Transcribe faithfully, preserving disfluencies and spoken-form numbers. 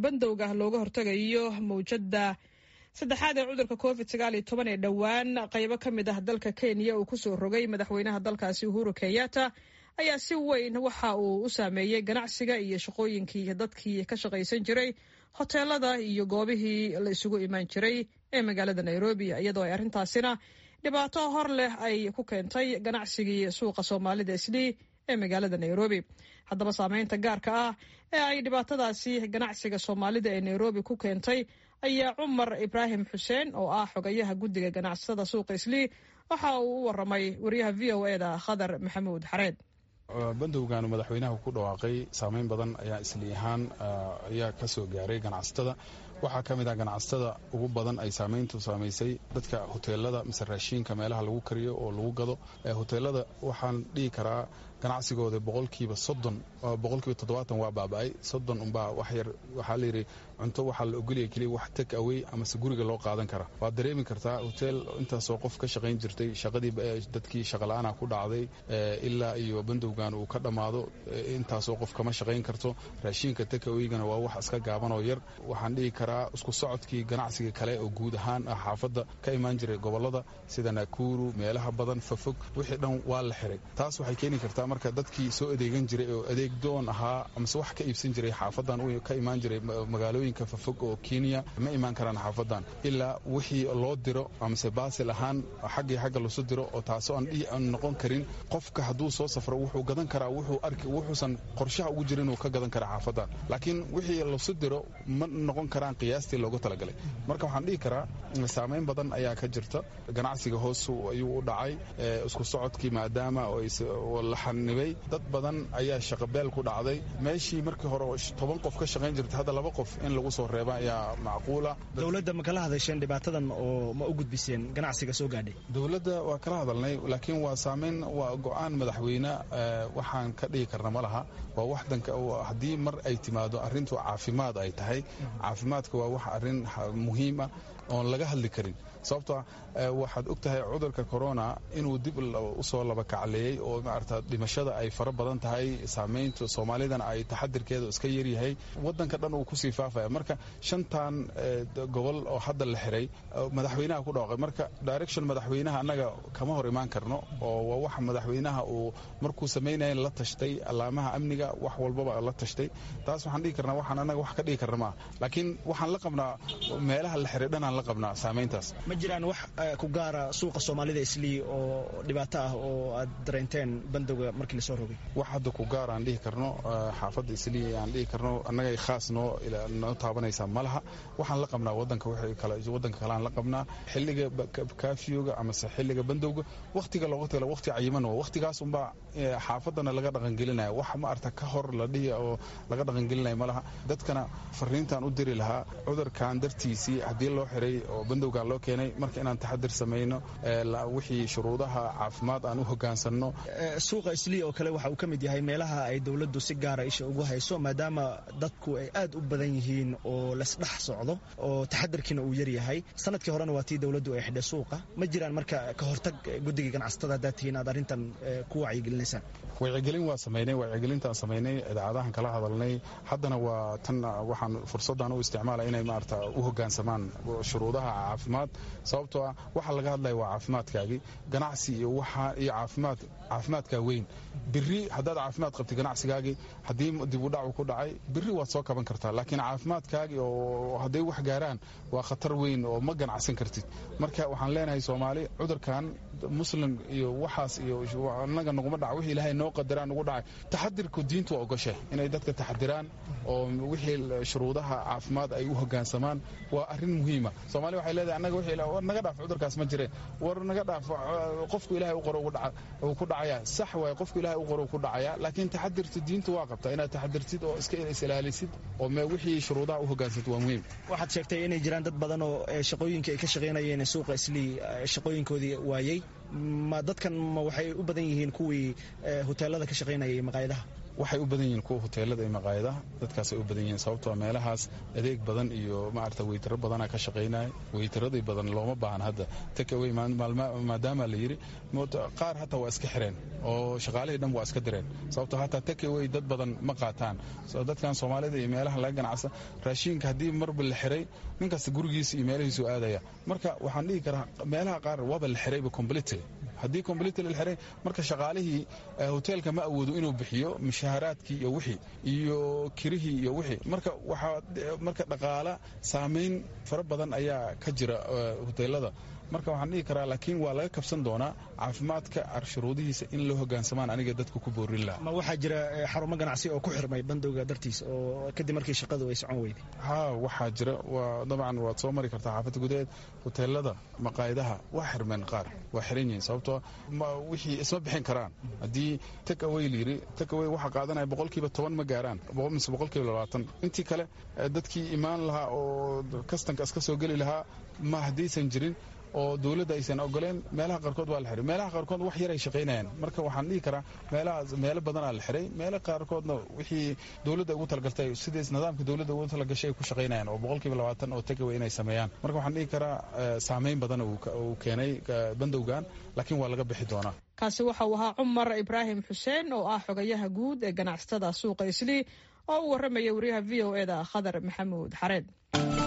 bandowga looga hortagayo mawjada saddexaad ee cudurka covid sagaal iyo toban ee dhowaan qaybo ka mid ah dalka Kenya uu kusoo rogay madaxweynaha dalkaasi Uhuru Kenyatta ayaa si weyn waxa uu u saameeyay ganacsiga iyo shaqooyinkii dadkii ka shaqaysan jiray hoteelada iyo goobihii la isugu imaan jiray ee magaalada Nairobi, iyadoo ay arrintaasina dhibaato hor leh ay ku keentay ganacsigii suuqa Soomaalida Islii ee magaalada Nairobi. Haddaba saameynta gaarka ah ee ay dhibaatadaasi ganacsiga Soomaalida ee Nairobi ku keentay ayaa Cumar Ibrahim Xuseen oo ah xogayaha guddiga ganacsatada suuqa Islii waxa uu u waramay wariyaha V O A da Khadar Maxamuud Xareed. bandowgan madaxweynaha ku dhawaaqay saameyn badan ayaa isli ahaan ayaa ka soo gaaray ganacsatada. waxaa ka mid ah ganacsatada ugu badan ay saameyntu saamaysay dadka hoteelada mise raashinka meelaha lagu kariyo oo lagu gado. hoteelada waxaan dhihi karaa ganacsigooda boqolkiiba soddon boqolkiiba toddobaatan waa baaba'ay, soddon unbaa wax yar waxaa la yidhi cunto waxaa la ogolaya keliya wax take away amase guriga loo qaadan kara. waad dareemi kartaa hoteel intaasoo qof ka shaqayn jirtay, shaqadii dadkii shaqala'aana ku dhacday ilaa iyo bandowgan uu ka dhammaado intaasoo qof kama shaqayn karto. raashinka take awaygana waa wax iska gaaban oo yar. waxaan dhihi karaa isku socodkii ganacsiga kale oo guud ahaan ah xaafadda ka imaan jiray gobolada sida Nakuru, meelaha badan fafog, wixii dhan waa la xiray. taas waxay keeni kartaa marka dadkii soo adeegan jiray oo adeeg doon ahaa amase wax ka iibsan jiray xaafadan uu ka imaan jiray magaalooyinka fafog oo Kenya ma imaan karaan xaafadan ilaa wixii loo diro amase baasil ahaan xaggii xagga loo soo diro, oo taasoo aan noqon karin qofka hadduu soo safro wuxuu gadan karaa wuxuu arki wuxuusan qorshaha ugu jirin uu ka gadan karaa xaafadan, laakiin wixii loo soo diro ma noqon karaan qiyaastii loogu talagalay. marka waxaan dhihi karaa saameyn badan ayaa ka jirta. ganacsiga hoos ayuu u dhacay, isku socodkii maadaama oo la xanibay, dad badan ayaa shaqo beel ku dhacday. meeshii markii hore toban qof ka shaqayn jirtay hadda laba qof in lagu soo reeba ayaa macquula. dowladda ma kala hadasheen dhibaatadan oo ma u gudbiseen ganacsiga soo gaadhay? dowladda waa kala hadalnay, laakiin waa saameyn waa go'aan madaxweyne waxaan ka dhihi karna ma laha. waa wax danka haddii mar ay timaado arrintu caafimaad ay tahay, caafimaadka waa wax arrin muhiim ah oon laga hadli karin. sababtoo waxaad og tahay cudurka corona inuu dib u soo laba kacleeyey oo maarata dhimashada ay fara badan tahay, saameynta Soomaalidana ay taxadirkeeda iska yar yahay, wadanka dhan uu ku sii faafaya. marka shantan gobol oo hadda la xiray madaxweynaha ku dhawaaqay, marka direction madaxweynaha annaga kama hor imaan karno, oo waa wax madaxweynaha uu markuu sameynayay la tashtay alaamaha amniga, wax walbaba la tashtay. taas waxaan dhihi karnaa waxaan annaga wax ka dhihi karna maaha, laakiin waxaan la qabnaa meelaha la xiray dhanaan la qabnaa saameyntaas. ma jiraan wax ku gaara suuqa Soomaalida Islii oo dhibaato ah oo aad dareenteen bandowga markii la soo rogay? wax hadda ku gaar aan dhihi karno xaafadda Islii aan dhihi karno annaga khaas noo noo taabanaysa malaha. waxaan la qabnaa wadanka wixii kale wadanka kale aan la qabnaa xilliga kaafiyooga ama xilliga bandowga waqtiga loogu talo waqti cayiman oo waqtigaas unba xaafadana laga dhaqan gelinayo. wax ma arta ka hor la dhihi oo laga dhaqan gelinayo malaha. dadkana fariintan u diri lahaa cudurkan dartiisii haddii loo xiray oo bandowga loo keenay, marka inaan taxadir sameeyno wixii shuruudaha caafimaad aan u hoggaansanno. suuqa Islii oo kale waxa uu ka mid yahay meelaha ay dawladdu si gaar ah isha ugu hayso, maadaama dadku ay aad u badan yihiin oo la isdhex socdo oo taxadirkiina uu yar yahay. sanadkii horena waa tii dawladdu ay xidhay suuqa. ma jiraan marka ka hortag guddiga ganacsatada haddaad tihiin aad arrintan ku wacyigelinaysaan? wacyigelin waa sameynay, wacyigelintaan sameynay, idaacadahan kala hadalnay. haddana waa tan waxaan fursaddan u isticmaalay inay maarata u hoggaansamaan shuruudaha caafimaad. sababtoo ah waxa laga hadlaya waa caafimaadkaagii. ganacsi iyo waxa iyo caafimaad caafimaadkaa weyn. biri haddaad caafimaad qabtay ganacsigaagii haddii dib u dhac ku dhacay biri waad soo kaban kartaa, laakiin caafimaadkaagii oo hadday wax gaaraan waa khatar weyn oo ma ganacsan kartid. marka waxaan leenahay Soomaali cudurkan muslim iyo waxaas iyo annaga naguma dhaca, wixii Ilaahay noo qadaraan ugu dhacay. taxadirku diintu waa ogoshay inay dadka taxadiraan oo wixii shuruudaha caafimaad ay u hoggaansamaan. waa arrin muhiima. Soomaali waxay leedahay annaga wixii war naga dhaaf cudurkaas ma jireen, war naga dhaaf qofku Ilaahay u qoro uu ku dhacaya. sax waay, qofku Ilaahay u qoro ku dhacaya, laakiin taxadirta diintu waa qabtaa inaad taxadirtid oo iska ilaalisid oo ma wixii shuruudaha u hoggaansato waa muhiim. waxaad sheegtay inay jiraan dad badan oo shaqooyinka ay ka shaqaynayeen suuqa Islii shaqooyinkoodii waayay. ma dadkan ma waxay u badan yihiin kuwii hoteelada ka shaqaynayay maqaayadaha? waxay u badan yihiin kuwa hoteelada iyo maqaayadaha dadkaasay u badan yihiin sababtoo meelahaas adeeg badan iyo maarata weytaro badana ka shaqaynaya weytaradii badan looma baahan hadda takaway maadaama la yiri qaar hataa waa iska xireen oo shaqaalihii dhan waa iska direen sababtoo hataa takaway dad badan ma qaataan dadkan soomaalida iyo meelaha laga ganacsa raashinka haddii marba la xiray ninkasta gurigiisa iyo meelahiisu aadaya marka waxaan dhihi karaa meelaha qaar waaba la xirayba completely haddii completely la xiray marka shaqaalihii hoteelka ma awoodo inuu bixiyo mushaaharaadkii iyo wixii iyo kirihii iyo wixii marka waxaa marka dhaqaala saamayn fara badan ayaa ka jira hoteelada marka waxaan dhihi karaa laakiin waa laga kabsan doonaa caafimaadka shuruudihiisa in loo hogaansamaan aniga dadku ku boorin lahaa ma waxaa jira xarumo ganacsi oo ku xirmay bandowga dartiis oo kadib markii shaqadu ay socon weyday ha waxaa jira waa dabcan waad soo mari kartaa xaafadda gudaheed hoteelada maqaayadaha waa xirmeen qaar waa xiran yihiin sababtoo wixii isma bixin karaan haddii takaway la yiri takaway waxa qaadanaya boqolkiiba toban ma gaaraan mise boqolkiiba labaatan intii kale dadkii imaan lahaa oo kastanka iska soo geli lahaa ma haddaysan jirin oo dawladda aysan ogoleen meelaha qaarkood waa la xiray meelaha qaarkood wax yar ay shaqaynayaan marka waxaan dhihi karaa meelahaas meelo badanaa la xiray meelo qaarkoodna wixii dawladda ugu talagaltay sidaas nidaamka dawladda ugu talagashay ay ku shaqaynayaan oo boqolkiiba labaatan oo tagaway inay sameeyaan marka waxaan dhihi karaa saamayn badan uu keenay bandowgan laakiin waa laga bixi doonaa kaasi waxa uu ahaa Cumar Ibraahim Xuseen oo ah xogayaha guud ee ganacsatada suuqa Islii oo u warramaya wariyaha V O A da Khadar Maxamuud Xareed.